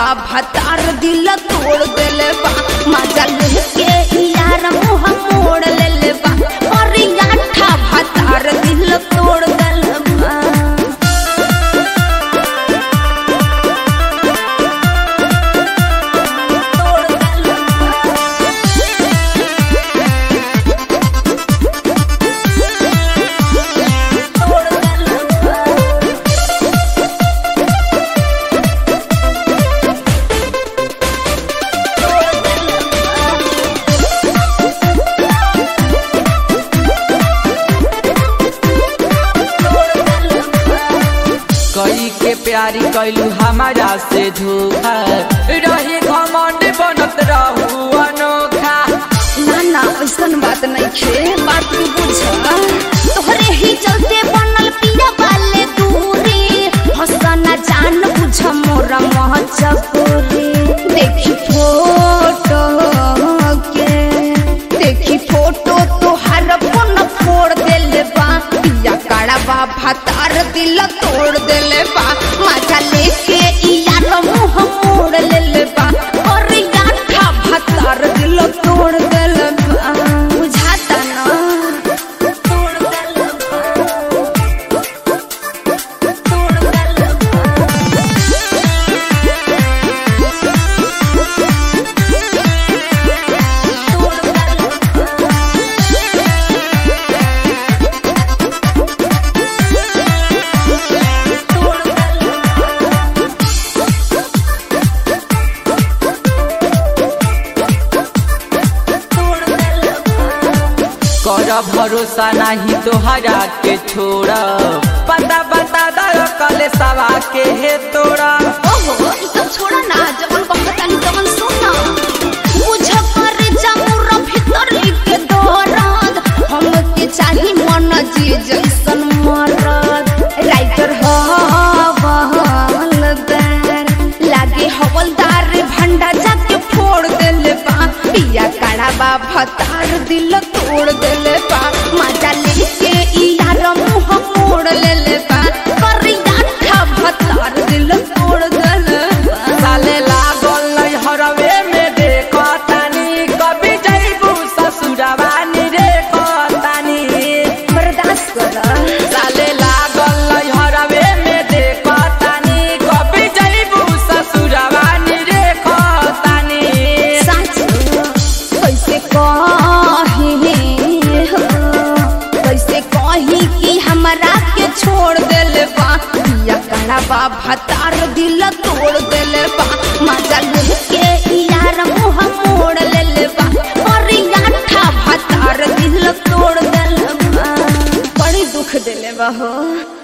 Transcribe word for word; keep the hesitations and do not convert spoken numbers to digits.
भतार दिल तोड़ देले बा मजा लेके यार मुंह मोड़ लेले बा और याठा भतार दिल तोड़ देले बा प्यारी कैलू हमारा से धोखा रही घमंड बनत रहू अनोखा ना ना ऐसन बात नहीं छे बात तू बुझ तोहरे ही चलते बनल पिया वाले दूरी हंसना जान बुझ मोरा महचपूरी देखी फोटो के देखी फोटो तोहार फोन फोड़ देले बा पिया काड़ा बा भतार दिल तोड़ देले बा मजा लेके यार मुंह मोड़ लेले बा और याठा भतार दिल तोड़ देले बा बुझाता ना तोड़ देले बा तोड़ देले कर भरोसा नहीं तोहरा के छोड़ा पता बता दो कले सवा के है तोड़ा ओहो ई सब छोड़ा ना जवन कहतानी जवन सुना बुझ कर जमुर भीतर के दौरान हम के चाही मन जी जैसन मरद राइटर हवलदार लागे हवलदार भंडा जाके फोड़ देले बा पिया काड़ा बा भतार दिल तोड़ देले बा मजा लेके यार मुंह मोड़ लेले बा कर याठा भतार दिल तोड़ देले बा साले लागल नहीं हरवे में देखो तानी कभी जइबू ससुरवा नी रे तानी बर्दाश्त कर साले लागल नहीं हरवे में देखो तानी कभी जइबू ससुरवा नी रे तानी सच कैसे कही कैसे कही कि हमरा के छोड़ देले बा पिया काड़ा बा भतार दिल तोड़ देले बा मजा लेके यार मुंह मोड़ लेले बा और याठा भतार दिल तोड़ देले बा बड़ी दुख देले बा हो।